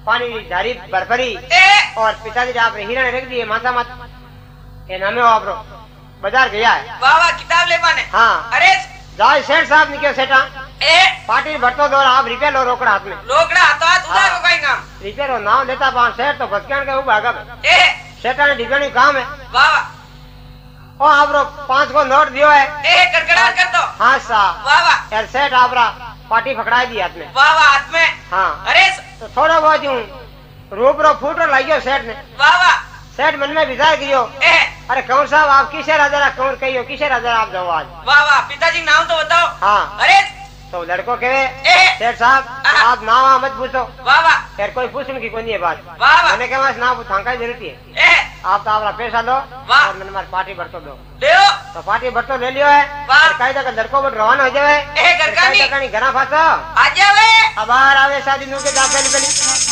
पानी की झारी भरभरी और पिताजी ने आपने हिरण रख दिए माथा मत ये नामे हो आपरो बाजार गया है वाह किताब ले पाने हाँ अरे जाए सेठ साहब निकल सेठा पार्टी भरतो दो आप रिपेयर लो रोकड़ा हाथ में रोकड़ा हाथ उधर को कोई काम रिपेयर हो नाम देता पान सेठ तो भटकन के ऊपर भागा सेठा ने डिपेंड काम है वाह ओ आपरो 5 को नोट दियो है कड़कड़ा कर दो हाँ साहब वाह यार सेठ आपरा पार्टी पकड़ा दी हाथ में वाह हाथ में हाँ अरे तो थोड़ा बहुत यूं रूपरो फूटो लागियो सेठ ने वाह सेठ मन में विचार कियो अरे कौन साहब आप किसे राजा कौन कहियो किसे राजा आप जाओ आज वाह पिताजी नाम तो बताओ हाँ अरे तो लड़को कहे सेठ साहब आप नाम मत पूछो वाह यार कोई पूछने की कोई बात वाह मैंने कहा नाम पूछा जरूरत है आप तो अपना पैसा लो और मैंने हमारी पार्टी भरतो दो तो पार्टी भरतो ले लियो है कई तक लड़को बट रवाना हो जाए कई घना फासा आ जावे अब बाहर आवे शादी नु के जा पहली पहली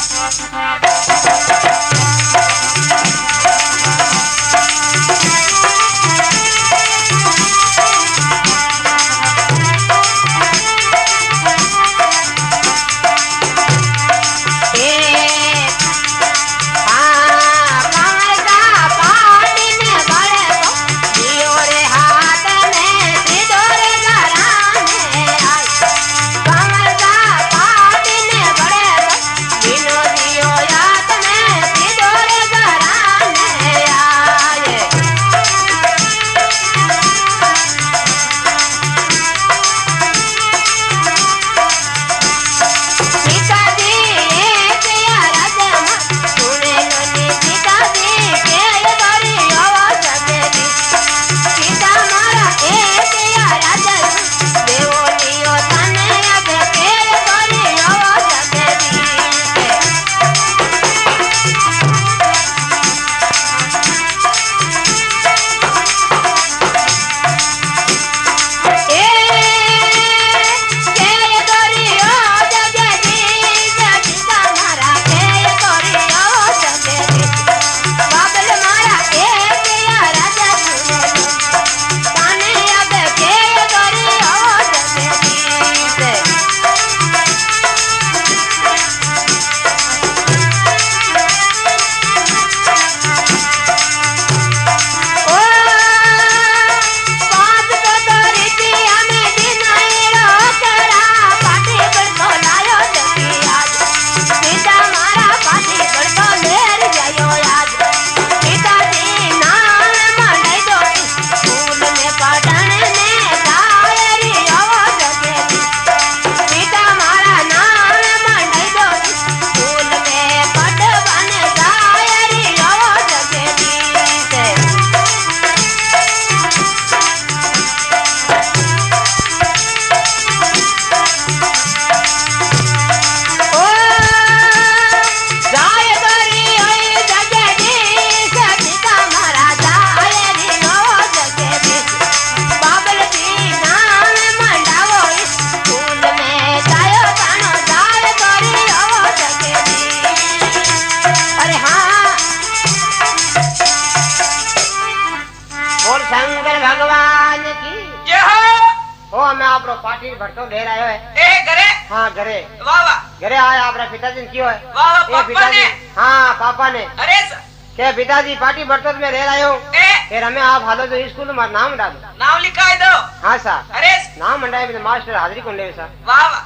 पार्टी भरतो ले रहा है घरे हाँ घरे वाह घरे आया अपने पिताजी ने क्यों है वाह पिताजी हाँ पापा ने अरे क्या पिताजी पार्टी भरतो में रह रहे हो फिर हमें आप हालो जो स्कूल में नाम डालो नाम लिखा दो हाँ सर अरे नाम मंडाए मास्टर हाजिरी कौन ले सर वाह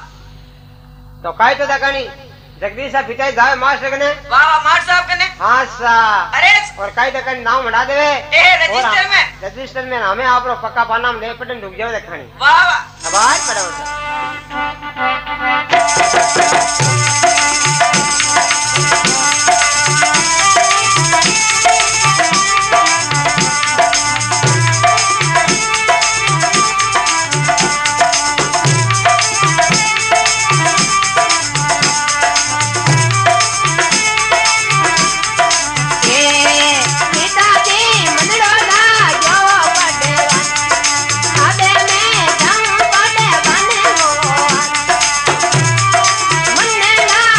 तो काय तो दकानी जगदीश साहब पिताजी जावे मास्टर कने वाह मास्टर साहब कने हाँ सर अरे और काय दकानी नाम मंडा देवे रजिस्टर में हमें आप पक्का पाना ले पटन ढुक जाओ दखानी वाह अब आज पढ़ो सर मन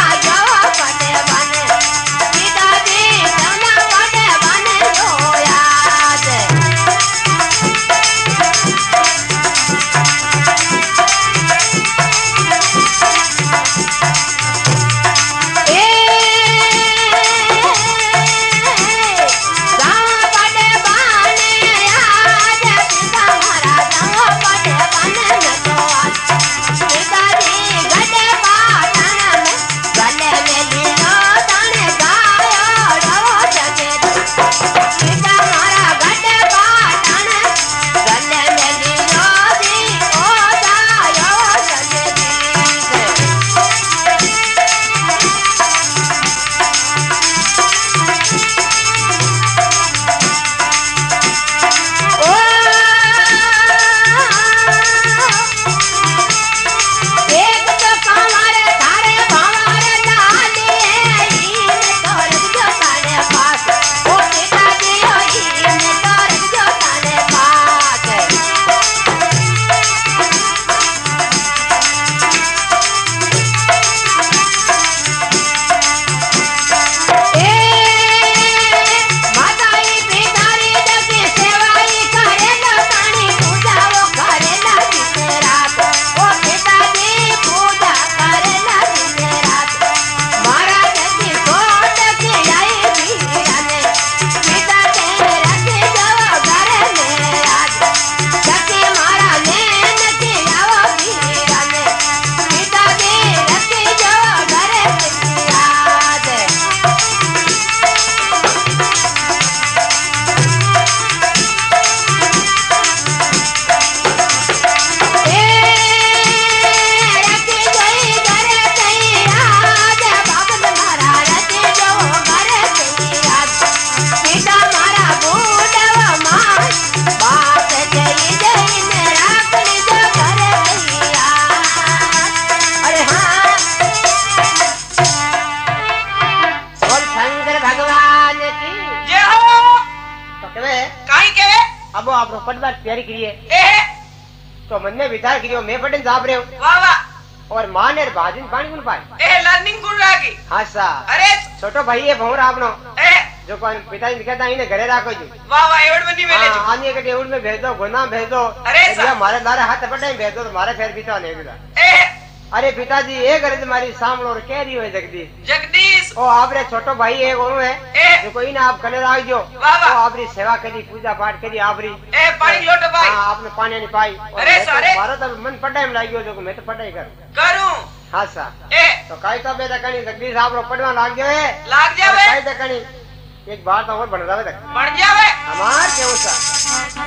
अब वो आप पढ़वा तैयारी करिए तो मन में विचार करियो मैं पढ़ने जा रहे हूँ वाह वाह और मां ने बाजिन पानी कौन पाए लर्निंग कौन रागी हाँ सा अरे छोटो भाई है भौर आपनो जो पिताजी कहता इन्हें घरे राखो जी वाह वाह एवड बनी मेले जो आनी के एवड में भेज दो गोना भेज दो अरे हमारे लारे हाथ पटे भेज दो तुम्हारे फेर पीता नहीं बिना अरे पिताजी ये घर तुम्हारी सामने और कह रही है जगदीश ओ आपरे छोटो भाई है कौन है जो कोई ना आप कने राख जो तो आपरी सेवा करी पूजा पाठ करी आपरी पानी लोटो भाई हां आपने पानी नहीं पाई अरे सारे मारो तो मन पढ़ाई में लागियो जो मैं तो पढ़ाई करूं हां सा तो काई तो बेटा कनी जगदीश आप रो पढ़वा लाग जावे काई तो कनी एक बात और बन जावे तक बन जावे हमार क्यों सा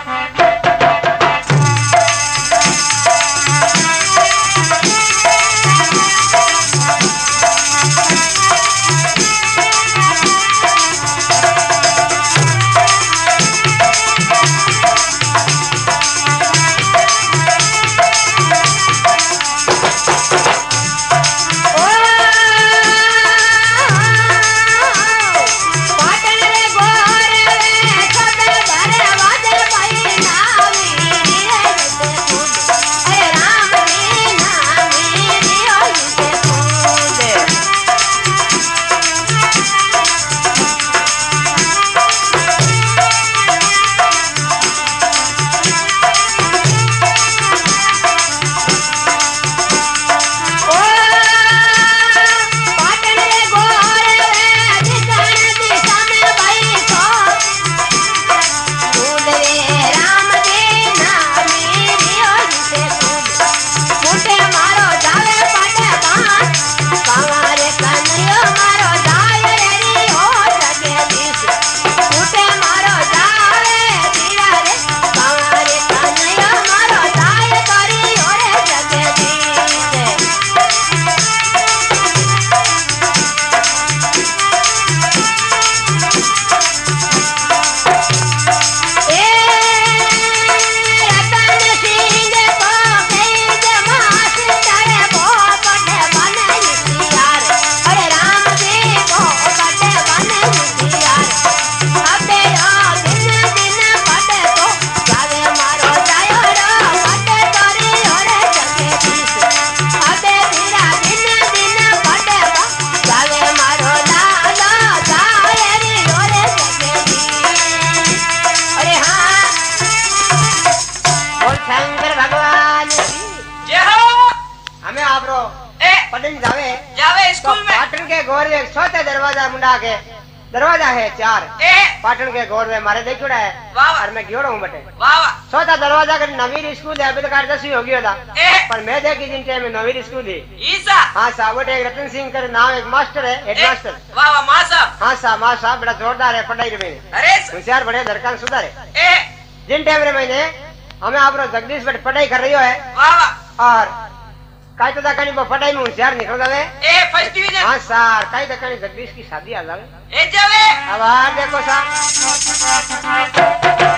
दरवाजा है 4 पाटन के गोर में मारे देखोड़ा है और मैं गियोड़ा हूं बटे छोटा दरवाजा का नवीर स्कूल है अभी तक 10वीं हो गई था पर मैं देखी जिन टाइम में नवीर स्कूल है ईसा हां साहब वो एक रतन सिंह कर नाम एक मास्टर है हेडमास्टर वाह वाह मां साहब हां साहब मां साहब बड़ा जोरदार है पढ़ाई में अरे होशियार बड़े धड़कन सुधारे जिन टाइम में मैंने हमें आप जगदीश बट पढ़ाई कर रही है वाह वाह और काई तो दकानी वो पढ़ाई में होशियार निकल जावे फर्स्ट डिवीजन हां सर काई दकानी जगदीश की शादी आ जावे जावे अब आ देखो सा